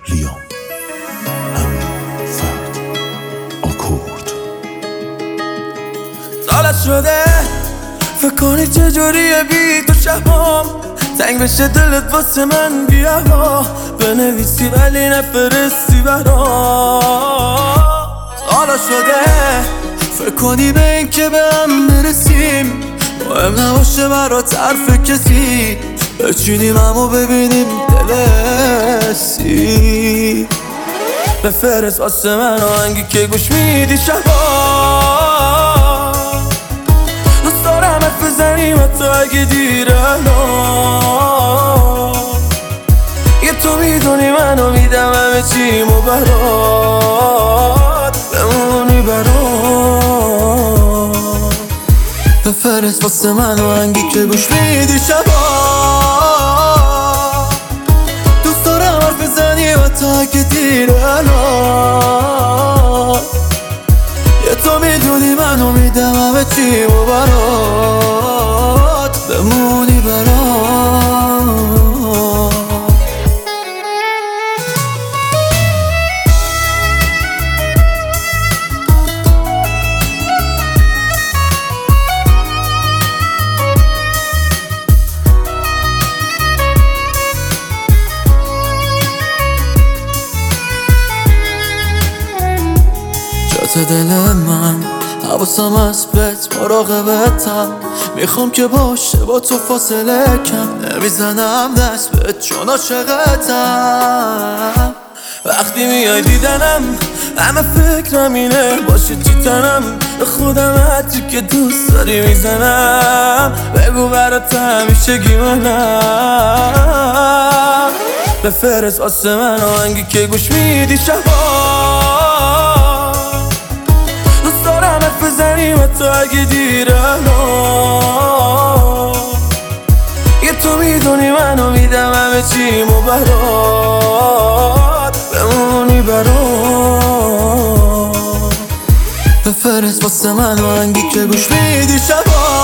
لیام همین فرد آکورد. سالت شده فکر کنی چجوریه بی تو شبام تنگ بشه دلت واسه من بیا بنویسی ولی نفرستی برام. حالا شده فکر کنی به این که به هم برسیم مهم نباشه برات حرف کسی بچینیم همو ببینیم دلسی بفرست واسه من آهنگی که گوش میدی شبا دوست دارم حرف بزنیم حتی اگه دیره یه تو میدونی منو میدم همه چیمو برات بمونی برات بفرست واسه من آهنگی که گوش میدی شبا دوست دارم حرف بزنی حتی اگه دیره یه تو میدونی منو میدم همه چیمو برات بمونی برات. جات دل من حواسم از بهت مراقبتم میخوام که باشه با تو فاصله کم نمیزنم دست بهت چون عاشقتم وقتی میای دیدنم همه فکرم اینه باشه چی تنم به خودم حدی که دوست داری میزنم بگو برات همیشه گیمانم بفرست واسه من آهنگی که گوش میدی شبا دوست دارم حرف بزنیم حتی اگه دیره یه تو میدونی منو میدم همه چیمو برات بمونی برات بفرست واسه من آهنگی که گوش میدی شبا